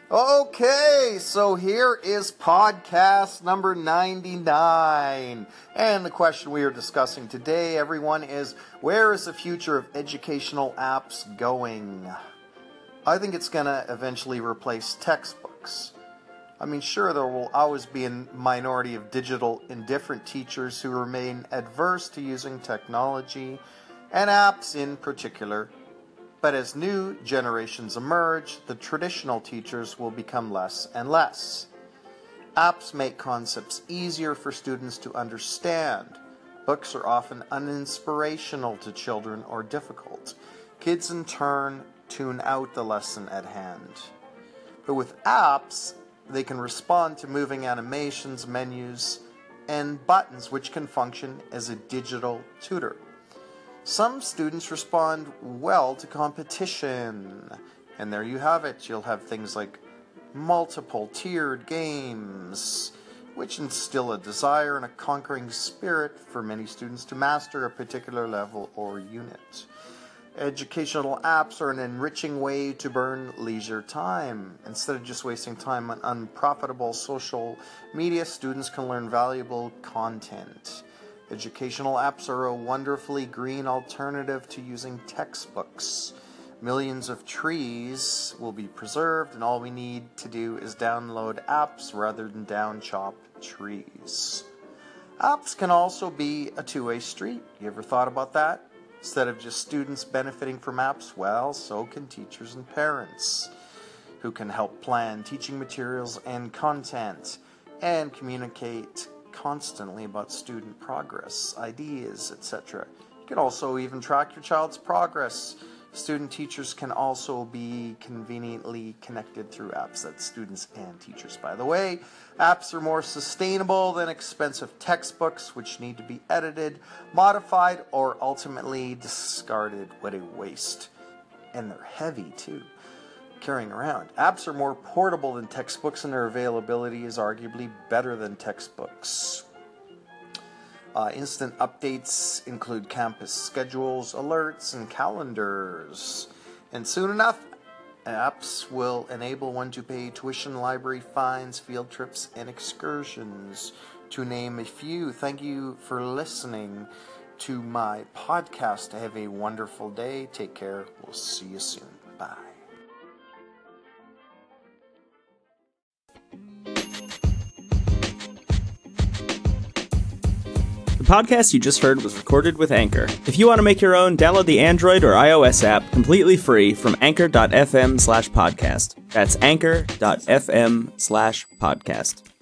Okay, so here is podcast number 99. And the question we are discussing today, everyone, is where is the future of educational apps going? I think it's going to eventually replace textbooks. I mean, sure, there will always be a minority of digital indifferent teachers who remain adverse to using technology, and apps in particular. But as new generations emerge, the traditional teachers will become less and less. Apps make concepts easier for students to understand. Books are often uninspirational to children or difficult. Kids, in turn, tune out the lesson at hand. But with apps, they can respond to moving animations, menus, and buttons, which can function as a digital tutor. Some students respond well to competition, and there you have it. You'll have things like multiple tiered games, which instill a desire and a conquering spirit for many students to master a particular level or unit. Educational apps are an enriching way to burn leisure time. Instead of just wasting time on unprofitable social media, students can learn valuable content. Educational apps are a wonderfully green alternative to using textbooks. Millions of trees will be preserved, and all we need to do is download apps rather than down-chop trees. Apps can also be a two-way street. You ever thought about that? Instead of just students benefiting from apps, well, so can teachers and parents, who can help plan teaching materials and content and communicate constantly about student progress, ideas, etc. You can also even track your child's progress. Student teachers can also be conveniently connected through apps. That's students and teachers, by the way. Apps are more sustainable than expensive textbooks, which need to be edited, modified, or ultimately discarded. What a waste. And they're heavy, too, carrying around. Apps are more portable than textbooks, and their availability is arguably better than textbooks. Instant updates include campus schedules, alerts, and calendars. And soon enough, apps will enable one to pay tuition, library fines, field trips, and excursions, to name a few. Thank you for listening to my podcast. Have a wonderful day. Take care. We'll see you soon. Bye. The podcast you just heard was recorded with Anchor. If you want to make your own, download the Android or iOS app completely free from anchor.fm/podcast. That's anchor.fm/podcast.